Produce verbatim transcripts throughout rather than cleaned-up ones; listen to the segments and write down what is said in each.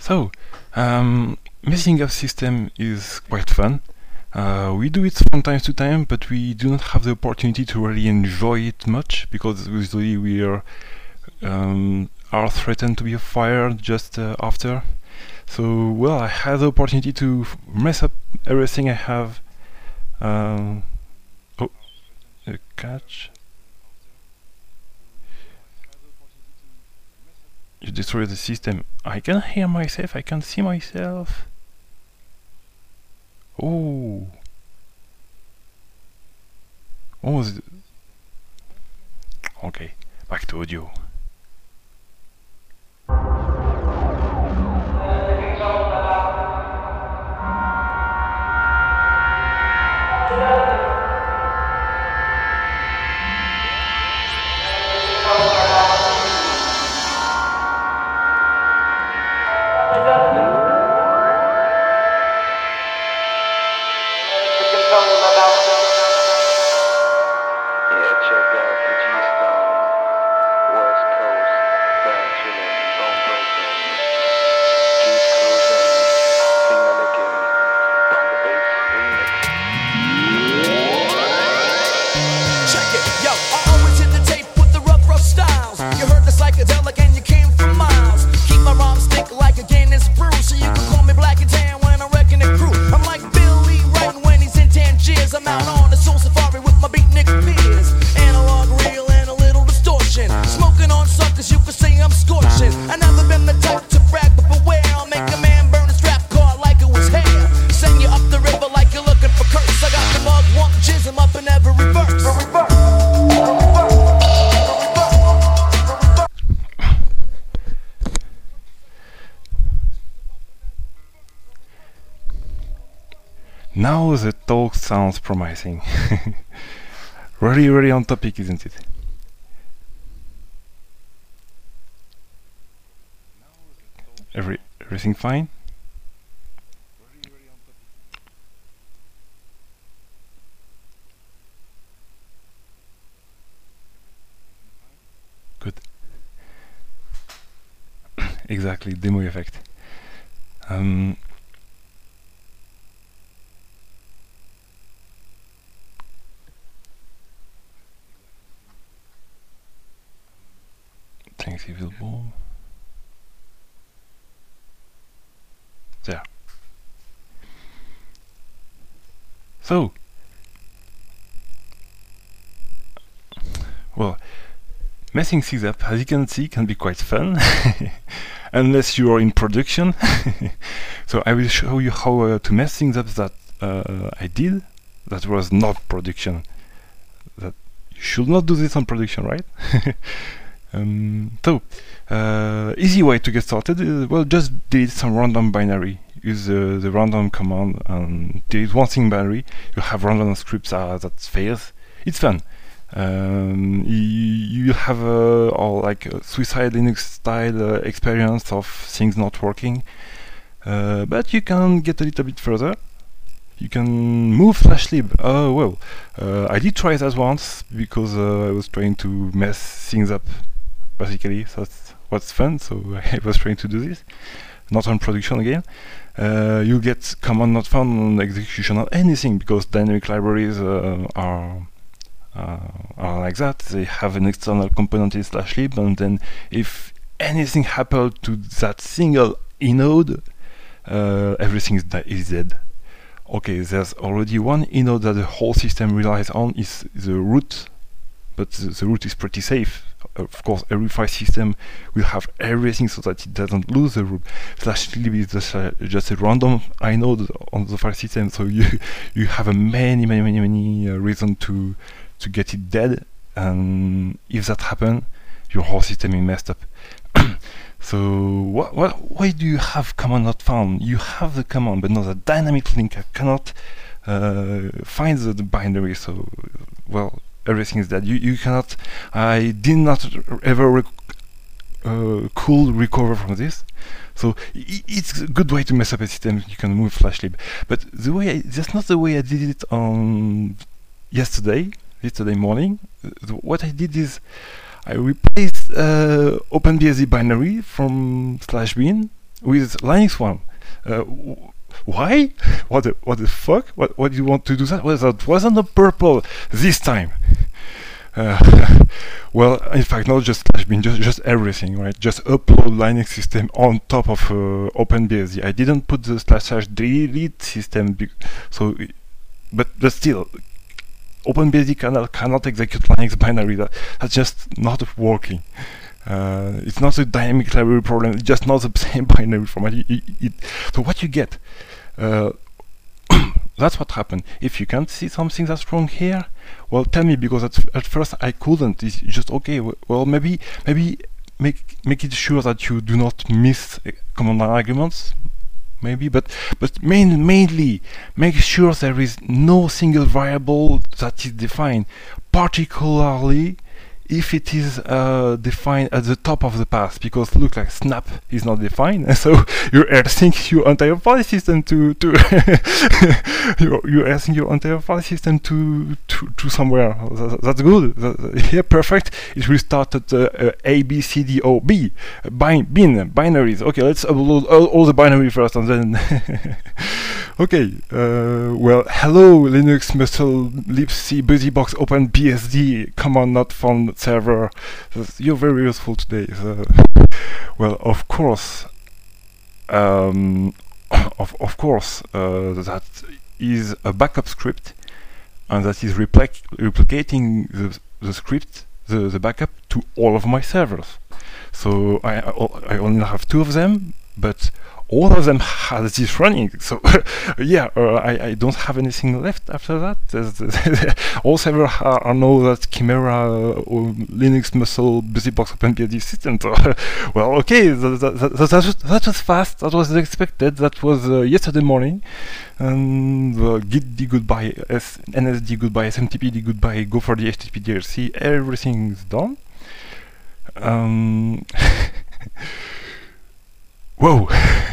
So, um, messing up system is quite fun. Uh, we do it from time to time, but we do not have the opportunity to really enjoy it much because usually we are um, are threatened to be fired just uh, after. So, well, I had the opportunity to f- mess up everything I have. Um, oh, a catch. You destroy the system. I can hear myself, I can see myself. Oh. What was it? Okay, back to audio. Now the talk sounds promising. Really, really on topic, isn't it? Every everything fine? Good. Exactly, demo effect. Um, Thanks, Evil Ball. There. So, well, messing things up, as you can see, can be quite fun, unless you are in production. So I will show you how uh, to mess things up that uh, I did. That was not production. That you should not do this on production, right? um, so, uh, easy way to get started is, well, just delete some random binary. Use uh, the random command and delete one thing binary. You have random scripts uh, that fails. It's fun. Um, you, you have a or like a suicide Linux style uh, experience of things not working, uh, but you can get a little bit further. You can move slash lib. Oh well, uh, I did try that once because uh, I was trying to mess things up, basically. So that's what's fun. So I was trying to do this, not on production again. Uh, you get command not found on execution or anything because dynamic libraries uh, are. Uh, are like that. They have an external component in slash lib, and then if anything happened to that single inode, uh, everything is, di- is dead. Okay, there's already one inode that the whole system relies on, is the root, but the, the root is pretty safe. Of course, every file system will have everything so that it doesn't lose the root. Slash lib is just, uh, just a random inode on the file system, so you you have a many many many many uh, reason to to get it dead, and if that happens, your whole system is messed up. So what, what, why do you have command not found? You have the command, but not the dynamic linker cannot uh, find the, the binary. So, well, everything is dead. You you cannot. I did not ever rec- uh, cool recover from this. So I- it's a good way to mess up a system. You can move slash lib, but the way I, that's not the way I did it on yesterday. Yesterday morning, uh, what I did is I replaced uh, OpenBSD binary from slash bin with Linux one. Uh, why? What the, what the fuck? What what do you want to do that? Well, that wasn't the purple this time. Uh, well, in fact, not just slash bin, just just everything, right? Just upload Linux system on top of uh, OpenBSD. I didn't put the slash slash delete system, so, but but still, OpenBSD cannot cannot execute Linux binary. That that's just not working. Uh, it's not a dynamic library problem. It's just not the same binary format. It, it, it, so what you get? Uh, that's what happened. If you can't see something that's wrong here, well, tell me, because at, at first I couldn't. It's just okay. Well, maybe maybe make make it sure that you do not miss uh, command line arguments. Maybe, but but main, mainly make sure there is no single variable that is defined, particularly if it is uh, defined at the top of the path, because look, like snap is not defined, so you're async your entire file system to to you're, you're asking your entire file system to to, to somewhere. That, that's good. That, yeah, perfect. It will start at uh, uh, A B C D O B bin, bin binaries. Okay, let's upload all, all the binary first, and then. Okay, uh, well, hello Linux, Muscle, libc, BusyBox, OpenBSD, command not found server. You're very useful today. So, well, of course, um, of of course, uh, that is a backup script, and that is repli- replicating the the script, the the backup to all of my servers. So I I only have two of them, but all of them has this running, so yeah, uh, I, I don't have anything left after that. All servers are, are know that Chimera, uh, or Linux, Muscle, BusyBox, OpenBSD system. So, well, okay, that, that, that, that, was, that was fast. That was expected. That was uh, yesterday morning. And uh, git d goodbye, S, N S D goodbye, S M T P D goodbye, go for the H T T P D R C. Everything's done. Um, Whoa!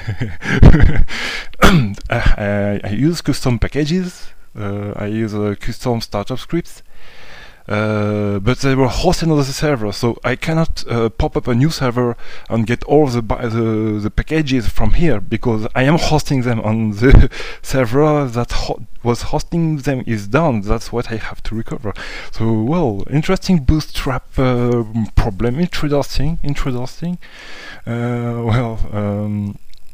I, I use custom packages. Uh, I use uh, custom startup scripts, uh, but they were hosted on the server, so I cannot uh, pop up a new server and get all the, the the packages from here, because I am hosting them on the server that ho was hosting them is down. That's what I have to recover. So, well, interesting bootstrap uh, problem. Introducing, introducing. Uh, well, um,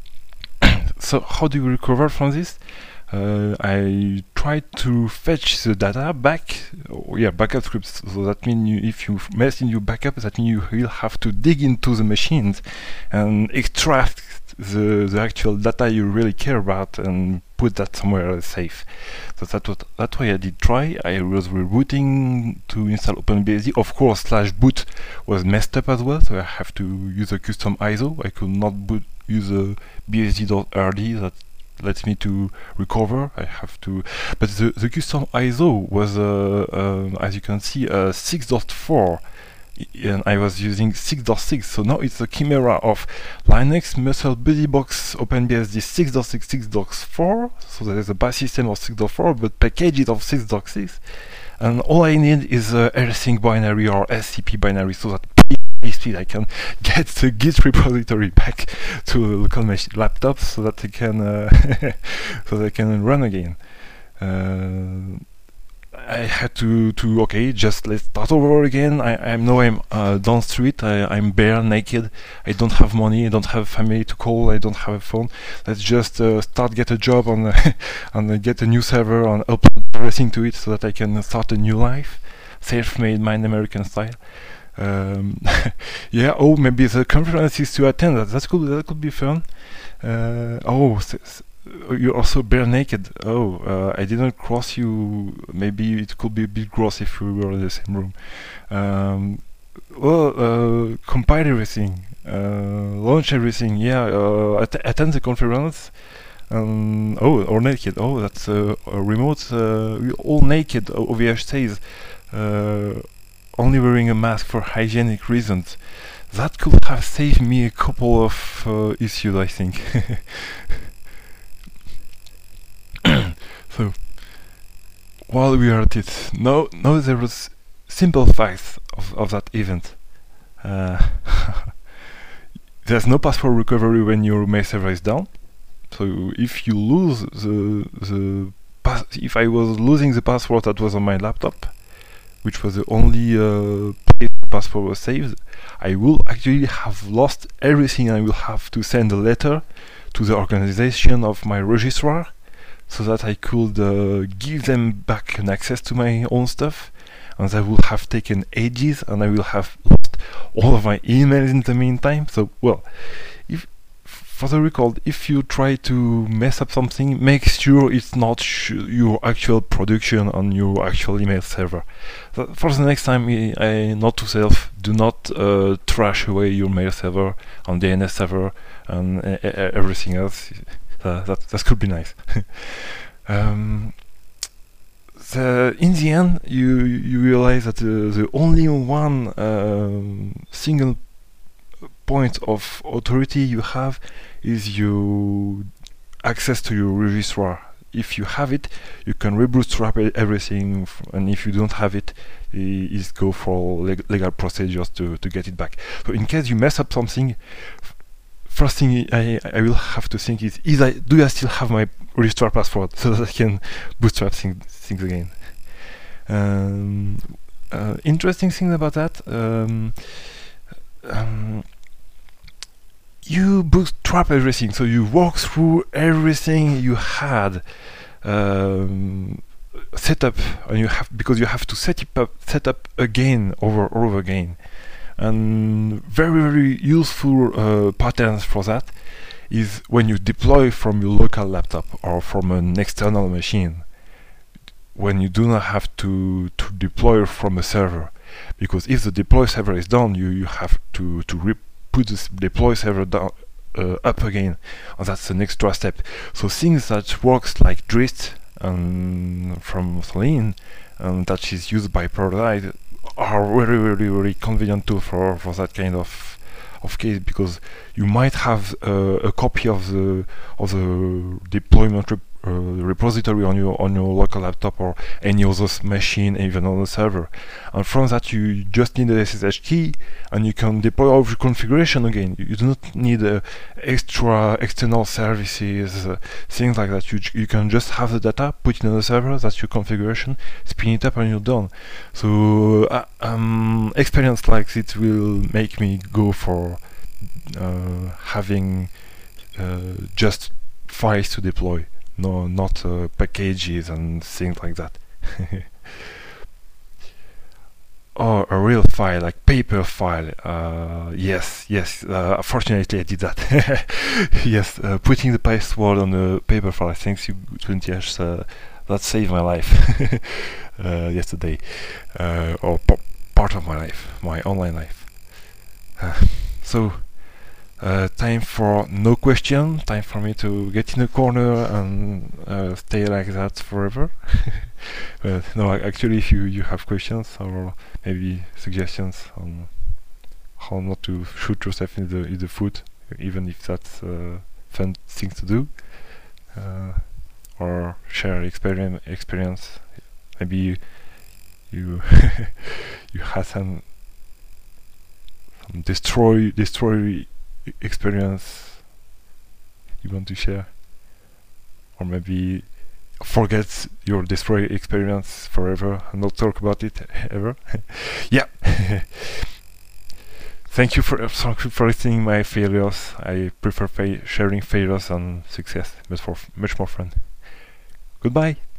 so how do you recover from this? Uh, I tried to fetch the data back. Oh, yeah, backup scripts. So that means you, if you mess in your backup, that means you will have to dig into the machines and extract the the actual data you really care about and put that somewhere safe. So that's what that's why I did try. I was rebooting to install OpenBSD. Of course, slash boot was messed up as well, so I have to use a custom I S O. I could not boot use a B S D dot R D that lets me to recover. I have to, but the, the custom I S O was, uh, uh, as you can see, uh, six point four, and I was using six point six, so now it's a chimera of Linux, Muscle, BusyBox, OpenBSD six point six, six point four, so there is a base system of six point four, but packages of six point six, and all I need is uh, rsync binary or S C P binary, so that speed I can get the Git repository back to the local machine laptop, so that I can uh, so that I can run again. Uh, I had to to okay, just let's start over again. I I know I'm uh, down street. I, I'm bare naked. I don't have money. I don't have family to call. I don't have a phone. Let's just uh, start get a job on uh, and uh, get a new server and upload everything to it so that I can start a new life, self-made, mind American style. Um, yeah. Oh, maybe the conference is to attend. That that's cool. That could be fun. Uh, oh, s s you're also bare naked. Oh, uh, I didn't cross you. Maybe it could be a bit gross if we were in the same room. Um, well, uh, compile everything, uh, launch everything. Yeah, uh, att attend the conference. Um, oh, or naked. Oh, that's uh, a remote. Uh, all naked. O V H says. Uh, only wearing a mask for hygienic reasons. That could have saved me a couple of uh, issues, I think. So, while we are at it, now, now there was simple facts of, of that event. Uh, there's no password recovery when your mail server is down. So if you lose the the pass if I was losing the password that was on my laptop, which was the only uh, place the password was saved, I will actually have lost everything. I will have to send a letter to the organization of my registrar so that I could uh, give them back an access to my own stuff, and that will have taken ages, and I will have lost all of my emails in the meantime. So, well, if for the record, if you try to mess up something, make sure it's not sh your actual production on your actual email server. So for the next time, I, I note to self, do not uh, trash away your mail server on D N S server and uh, uh, everything else. Uh, that, that could be nice. um, the, in the end, you, you realize that uh, the only one um, single point of authority you have is your access to your registrar. If you have it, you can rebootstrap everything, f and if you don't have it, is go for leg legal procedures to, to get it back. So in case you mess up something, first thing I, I will have to think is, is I, do I still have my registrar password so that I can bootstrap thing, things again. Um, uh, interesting thing about that, um, um, you bootstrap everything, so you walk through everything you had um, set up, and you have because you have to set it up, set up again over over again. And very very useful uh, patterns for that is when you deploy from your local laptop or from an external machine, when you do not have to to deploy from a server, because if the deploy server is down, you you have to to rip put this deploy server down uh, up again, and that's an extra step. So things that works like Drist um, from Selene, and that is used by Perlite, are very very very convenient too for for that kind of of case, because you might have uh, a copy of the of the deployment rep uh, repository on your on your local laptop or any other machine, even on the server, and from that you just need a S S H key and you can deploy all your configuration again. You, you do not need uh, extra external services, uh, things like that. You you can just have the data, put it on the server, that's your configuration, spin it up, and you're done. So uh, um, experience like this will make me go for uh, having uh, just files to deploy, no, not uh, packages and things like that. Or a real file, like paper file. Uh, yes, yes. Uh, fortunately, I did that. Yes, uh, putting the password on a paper file. Thanks you, twenty H. Uh, that saved my life uh, yesterday, uh, or part of my life, my online life. Uh, so. Uh, time for no question, time for me to get in a corner and uh, stay like that forever. uh, no, actually, if you, you have questions or maybe suggestions on how not to shoot yourself in the, in the foot, even if that's a fun thing to do, uh, or share experience, experience. Maybe you you, you had some, some destroy destroy experience you want to share, or maybe forget your destroy experience forever and not talk about it ever. Yeah. Thank you for thank you for listening my failures. I prefer fa sharing failures and success, but for f much more fun. Goodbye.